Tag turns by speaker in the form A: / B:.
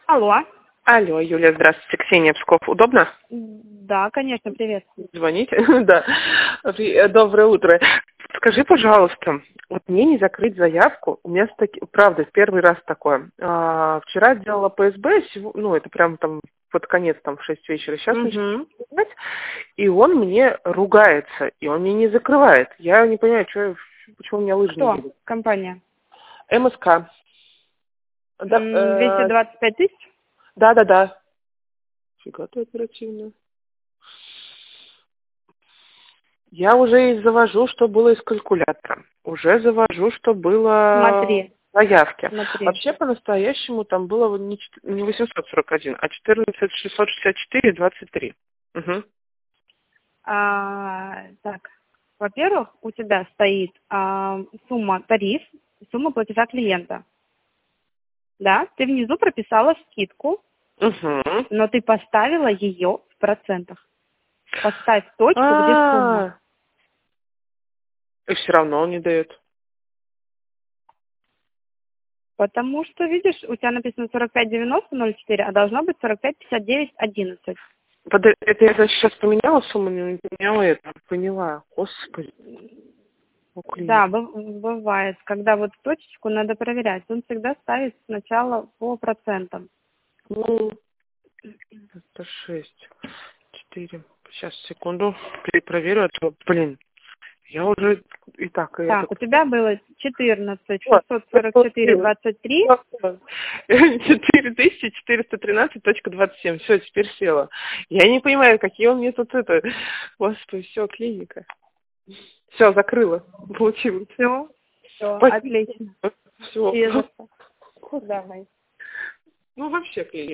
A: Алло.
B: Алло, Юлия, здравствуйте. Ксения, Псков. Удобно?
A: Да, конечно, привет.
B: Звоните? Да. Доброе утро. Скажи, пожалуйста, вот мне не закрыть заявку. У меня, правда, первый раз такое. Вчера делала ПСБ, это прям там под конец, там, в 6 вечера. Сейчас начинаю делать, и он мне ругается, и он мне не закрывает. Я не понимаю, почему у меня лыжи не едут.
A: Компания?
B: МСК.
A: 225 тысяч?
B: Да. Фига ты оперативная. Я уже и завожу, что было из калькулятора. Уже завожу, что было
A: Смотри.
B: в заявке.
A: Смотри.
B: Вообще, по-настоящему, там было не 841, а 14664,23. Угу.
A: Так, во-первых, у тебя стоит сумма тариф, сумма платежа клиента. Да, ты внизу прописала скидку, но ты поставила ее в процентах. Поставь точку, где сумма.
B: И все равно он не дает.
A: Потому что, видишь, у тебя написано 45,90,04, а должно быть 45,59,11.
B: Это я сейчас поменяла сумму, не поменяла это. Поняла. Господи.
A: Да, бывает. Когда вот точечку надо проверять. Он всегда ставит сначала по процентам.
B: Это 6, 4. Сейчас, секунду. Проверю, а то, я уже и так...
A: Так, у тебя было 14 644 23.
B: 4413.27. Все, теперь села. Я не понимаю, какие он мне тут это... Господи, все, клиника. Все, закрыла. Получилось.
A: Все, отлично.
B: Все.
A: Давай.
B: Вообще клиника.